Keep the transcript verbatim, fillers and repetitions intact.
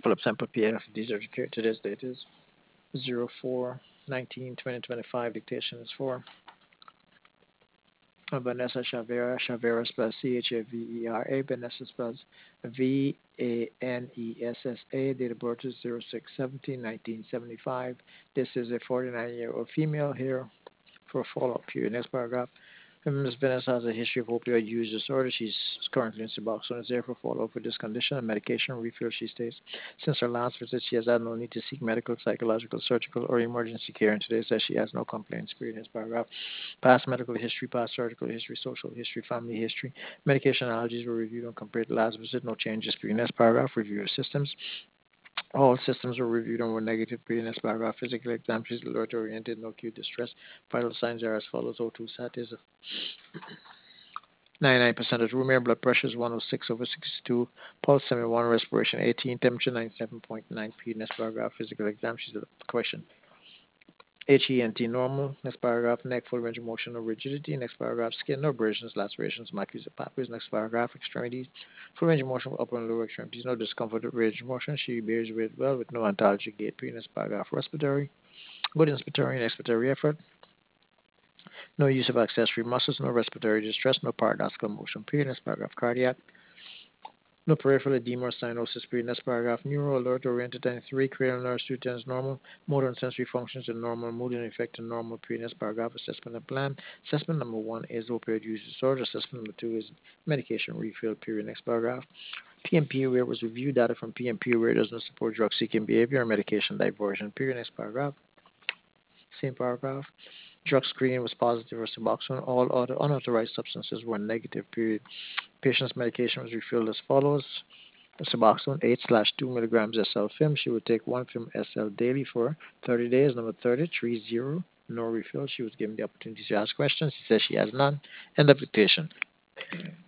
pull up sample P F. These are today's date is zero four nineteen twenty twenty-five. Dictation is for Vanessa Chavera. Chavera spells C H A V E R A. Vanessa spells V A N E S S A. Date of birth is zero six seventeen nineteen seventy-five. This is a forty-nine year old female here for a follow up period. Next paragraph. Miss Vanessa has a history of opioid use disorder. She's currently in Suboxone. Is there for follow-up for this condition and medication refill, she states. Since her last visit, she has had no need to seek medical, psychological, surgical, or emergency care, and today says she has no complaints. Period. In this paragraph. Past medical history, past surgical history, social history, family history. Medication allergies were reviewed and compared to last visit. No changes. Period. Next paragraph. Review of systems. All systems were reviewed and were negative. Period. Next paragraph. Physical exam. She's alert oriented. No acute distress. Vital signs are as follows. O two sat is ninety-nine percent of room air, blood pressure is one oh six over sixty-two, pulse seventy-one, respiration eighteen, temperature ninety-seven point nine. P. Next paragraph, physical exam. She's a question. H E N T normal. Next paragraph, neck, full range of motion, no rigidity. Next paragraph, skin, no abrasions, lacerations, maculae, papillae. Next paragraph, extremities, full range of motion for upper and lower extremities, no discomfort with range of motion. She bears with well with no ontology gait. P. Next paragraph, respiratory, good inspiratory and expiratory effort. No use of accessory muscles, no respiratory distress, no paradoxical motion. Period. Next paragraph, cardiac. No peripheral edema or cyanosis. Period. Next paragraph, neuro alert oriented ninety-three, cranial nerve two is normal, motor and sensory functions are normal, mood and effect are normal. Period. Next paragraph, assessment and plan. Assessment number one is opioid use disorder. Assessment number two is medication refill. Period. Next paragraph. P M P aware was reviewed. Data from P M P aware does not support drug seeking behavior or medication diversion. Period. Next paragraph. Same paragraph. Drug screening was positive for Suboxone. All other unauthorized substances were negative. Period. Patient's medication was refilled as follows. Suboxone eight slash two milligrams S L film. She would take one film S L daily for thirty days. Number thirty, three zero. No refill. She was given the opportunity to ask questions. She says she has none. End of dictation.